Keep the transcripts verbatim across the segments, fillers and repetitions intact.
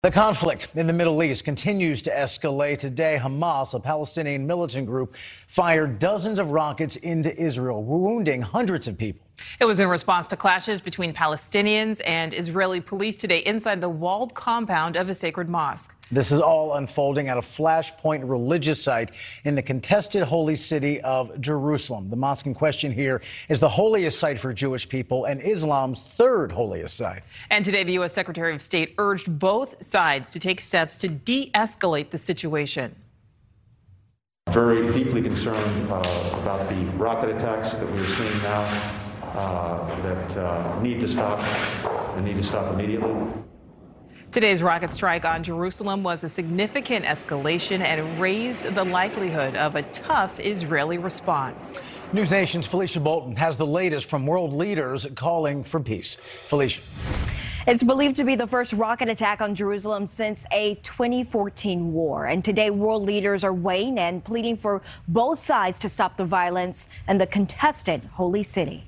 The conflict in the Middle East continues to escalate. Today, Hamas, a Palestinian militant group, fired dozens of rockets into Israel, wounding hundreds of people. It was in response to clashes between Palestinians and Israeli police today inside the walled compound of a sacred mosque. This is all unfolding at a flashpoint religious site in the contested holy city of Jerusalem. The mosque in question here is the holiest site for Jewish people and Islam's third holiest site. And today, the U S Secretary of State urged both sides to take steps to de-escalate the situation. Very deeply concerned uh, about the rocket attacks that we're seeing now uh, that uh, need to stop and need to stop immediately. Today's rocket strike on Jerusalem was a significant escalation and raised the likelihood of a tough Israeli response. News Nation's Felicia Bolton has the latest from world leaders calling for peace. Felicia. It's believed to be the first rocket attack on Jerusalem since a twenty fourteen war. And today, world leaders are weighing in, pleading for both sides to stop the violence in the contested holy city.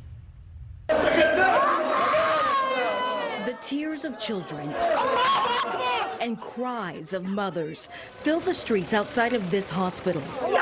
The tears of children and cries of mothers fill the streets outside of this hospital.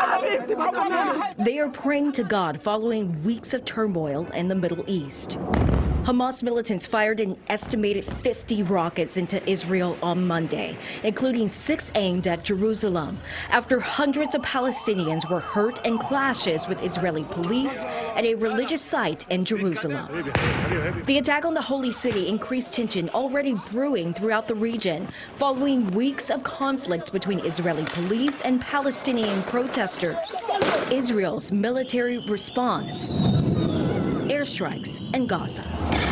They are praying to God following weeks of turmoil in the Middle East. Hamas militants fired an estimated fifty rockets into Israel on Monday, including six aimed at Jerusalem, after hundreds of Palestinians were hurt in clashes with Israeli police at a religious site in Jerusalem. The attack on the holy city increased tension already brewing throughout the region, following weeks of conflict between Israeli police and Palestinian protesters. Israel's military response: airstrikes in Gaza.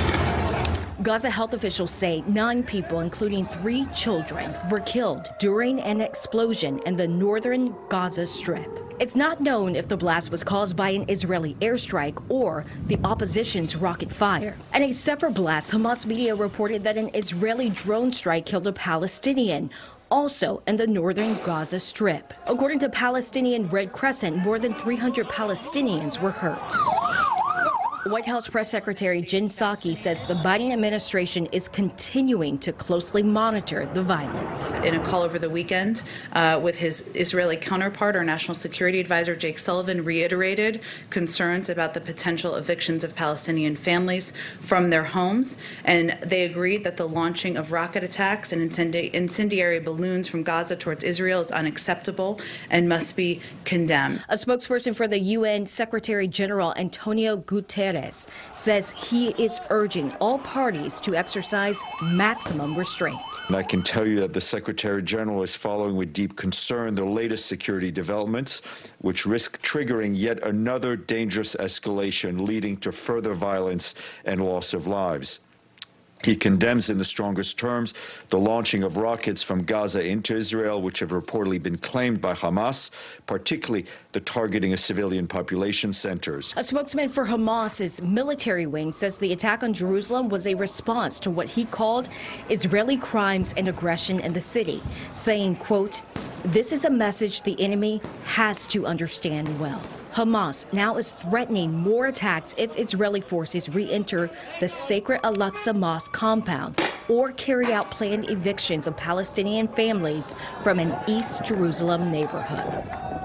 Gaza health officials say nine people, including three children, were killed during an explosion in the northern Gaza Strip. It's not known if the blast was caused by an Israeli airstrike or the opposition's rocket fire. In a separate blast, Hamas media reported that an Israeli drone strike killed a Palestinian, also in the northern Gaza Strip. According to Palestinian Red Crescent, more than three hundred Palestinians were hurt. White House Press Secretary Jen Psaki says the Biden administration is continuing to closely monitor the violence. In a call over the weekend uh, with his Israeli counterpart, our National Security Advisor Jake Sullivan reiterated concerns about the potential evictions of Palestinian families from their homes, and they agreed that the launching of rocket attacks and incendi- incendiary balloons from Gaza towards Israel is unacceptable and must be condemned. A spokesperson for the U N Secretary General Antonio Guterres says he is urging all parties to exercise maximum restraint. And I can tell you that the Secretary General is following with deep concern the latest security developments, which risk triggering yet another dangerous escalation leading to further violence and loss of lives. He condemns in the strongest terms the launching of rockets from Gaza into Israel, which have reportedly been claimed by Hamas, particularly the targeting of civilian population centers. A spokesman for Hamas's military wing says the attack on Jerusalem was a response to what he called Israeli crimes and aggression in the city, saying, quote, "This is a message the enemy has to understand well." Hamas now is threatening more attacks if Israeli forces re-enter the sacred Al-Aqsa Mosque compound or carry out planned evictions of Palestinian families from an East Jerusalem neighborhood.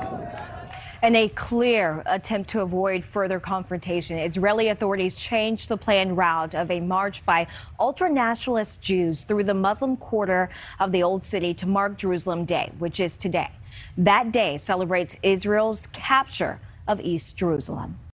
In a clear attempt to avoid further confrontation, Israeli authorities changed the planned route of a march by ultra-nationalist Jews through the Muslim quarter of the Old City to mark Jerusalem Day, which is today. That day celebrates Israel's capture of East Jerusalem.